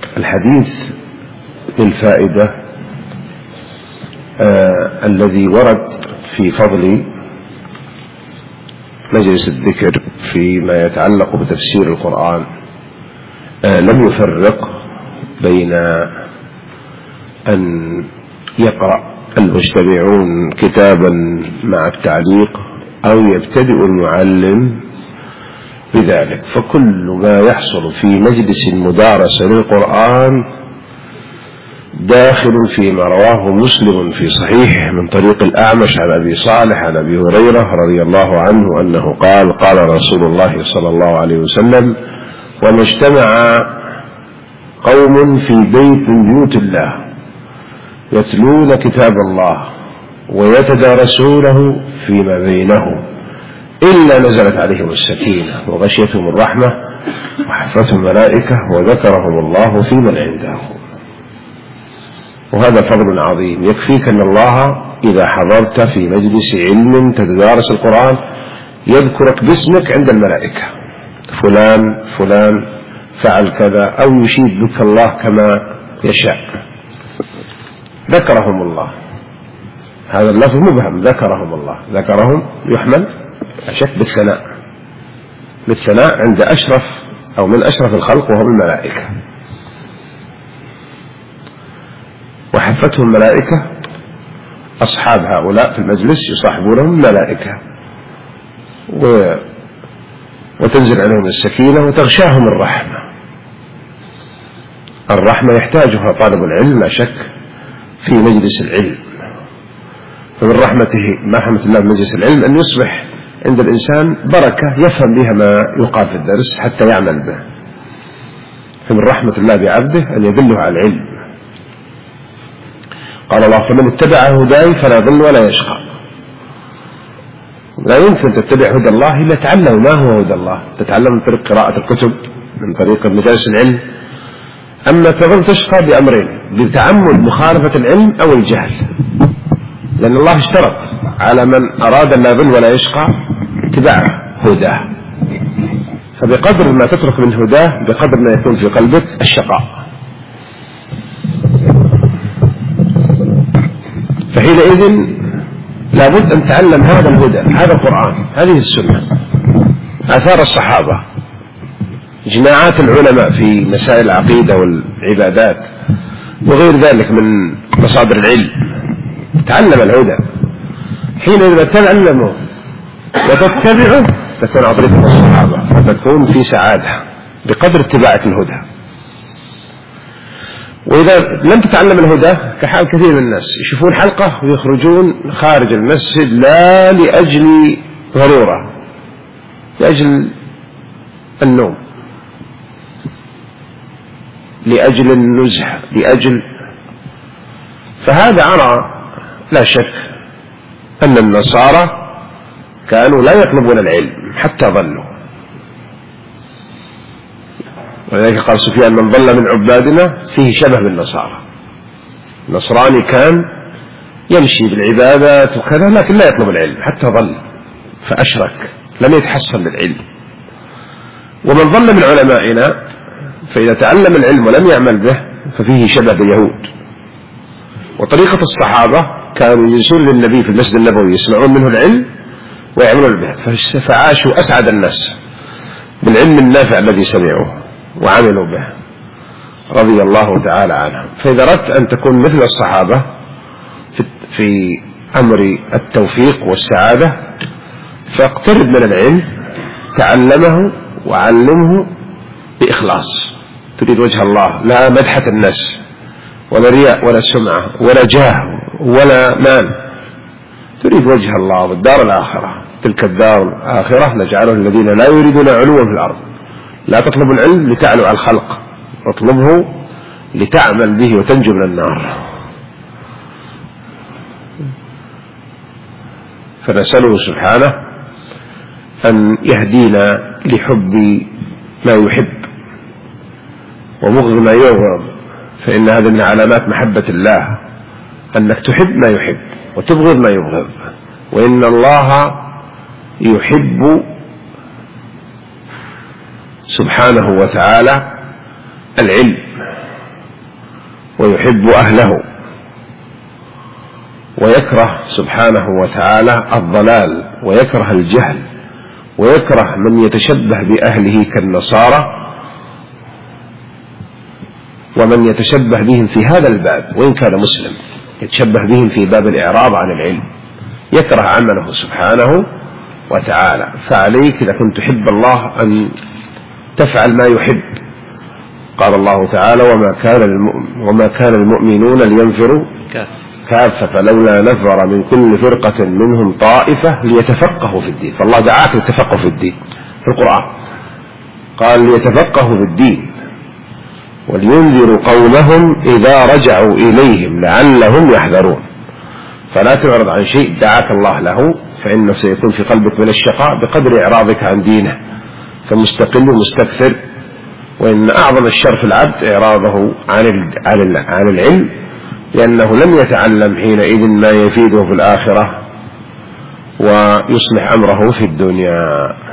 الحديث للفائدة الذي ورد في فضل مجلس الذكر فيما يتعلق بتفسير القرآن لم يفرق بين أن يقرأ المجتمعون كتابا مع التعليق أو يبتدئ المعلم بذلك، فكل ما يحصل في مجلس مدارسة للقرآن داخل فيما رواه مسلم في صحيحه من طريق الأعمش عن أبي صالح عن أبي هريرة رضي الله عنه أنه قال: قال رسول الله صلى الله عليه وسلم: وما اجتمع قوم في بيت من بيوت الله يتلون كتاب الله ويتدارسونه فيما بينهم إلا نزلت عليهم السكينة وغشيتهم الرحمة وحفتهم الملائكة وذكرهم الله في من عنده. وهذا فضل عظيم. يكفيك أن الله إذا حضرت في مجلس علم تتدارس القرآن يذكرك باسمك عند الملائكة: فلان فلان فعل كذا، أو يشيد بك الله كما يشاء. ذكرهم الله، هذا اللفظ مبهم، ذكرهم الله، ذكرهم يحمل أشك بالثناء عند أشرف أو من أشرف الخلق وهم الملائكة. وحفتهم الملائكة، أصحاب هؤلاء في المجلس يصاحبونهم الملائكة وتنزل عليهم السكينة وتغشاهم الرحمة يحتاجها طالب العلم لا شك في مجلس العلم. فمن رحمة الله بمجلس العلم أن يصبح عند الإنسان بركة يفهم بها ما يقال في الدرس حتى يعمل به. فمن رحمة الله بعبده أن يدله على العلم. قال الله: فمن اتبع هداي فلا يضل ولا يشقى. لا يمكن تتبع هدى الله إلا تعلم ما هو هدى الله، تتعلم من طريق قراءة الكتب، من طريق مجالس العلم. أما تظل تشقى بأمرين: بتعمد مخالفة العلم أو الجهل، لأن الله اشترط على من أراد أن لا يضل ولا يشقى اتباع هداه. فبقدر ما تترك من هداه بقدر ما يكون في قلبك الشقاء. فحينئذ لابد أن تعلم هذا الهدى، هذا القرآن، هذه السنة، آثار الصحابة، جماعات العلماء في مسائل العقيدة والعبادات وغير ذلك من مصادر العلم. تعلم الهدى. حينئذ تعلمه وتتبعه تكون على طريق الصحابة، فتكون في سعادة بقدر اتباعك الهدى. وإذا لم تتعلم الهدى كحال كثير من الناس يشوفون حلقة ويخرجون خارج المسجد لا لأجل ضرورة، لأجل النوم، لأجل النزهة، فهذا أرى لا شك أن النصارى كانوا لا يطلبون العلم حتى ضلوا. ولذلك قال سفيان: من ضل من عبادنا فيه شبه بالنصارى. النصراني كان يمشي بالعبادات وكذا لكن لا يطلب العلم حتى ضل فأشرك، لم يتحصل للعلم. ومن ضل من علمائنا فإذا تعلم العلم ولم يعمل به ففيه شبه باليهود. وطريقة الصحابة كانوا يجلسون للنبي في المسجد النبوي يسمعون منه العلم ويعملون به، فعاشوا أسعد الناس بالعلم النافع الذي سمعوه وعملوا به رضي الله تعالى عنهم. فإذا أردت أن تكون مثل الصحابة في أمر التوفيق والسعادة فاقترب من العلم، تعلمه وعلمه بإخلاص، تريد وجه الله، لا مدحة الناس ولا رياء ولا سمعة ولا جاه ولا مال، تريد وجه الله والدار الآخرة. تلك الدار الآخرة نجعله الذين لا يريدون علوا في الأرض. لا تطلب العلم لتعلو على الخلق، اطلبه لتعمل به وتنجو من النار. فنسأله سبحانه أن يهدينا لحب ما يحب وبغض ما يبغض، فإن هذا من علامات محبة الله أنك تحب ما يحب وتبغض ما يبغض. وإن الله يحب سبحانه وتعالى العلم ويحب أهله، ويكره سبحانه وتعالى الضلال، ويكره الجهل، ويكره من يتشبه بأهله كالنصارى ومن يتشبه بهم في هذا الباب، وإن كان مسلم يتشبه بهم في باب الإعراض عن العلم، يكره عمله سبحانه وتعالى. فعليك إذا كنت تحب الله أن تفعل ما يحب. قال الله تعالى: وما كان المؤمنون لينفروا كافة فلولا نفر من كل فرقة منهم طائفة ليتفقهوا في الدين. فالله دعاك للتفقه في الدين في القرآن، قال ليتفقهوا في الدين ولينذروا قومهم إذا رجعوا إليهم لعلهم يحذرون. فلا تعرض عن شيء دعاك الله له، فإنه سيكون في قلبك من الشقاء بقدر إعراضك عن دينه، فمستقل ومستكثر. وإن أعظم الشر في العبد إعراضه عن العلم، لأنه لم يتعلم حينئذ ما يفيده في الآخرة ويصلح أمره في الدنيا.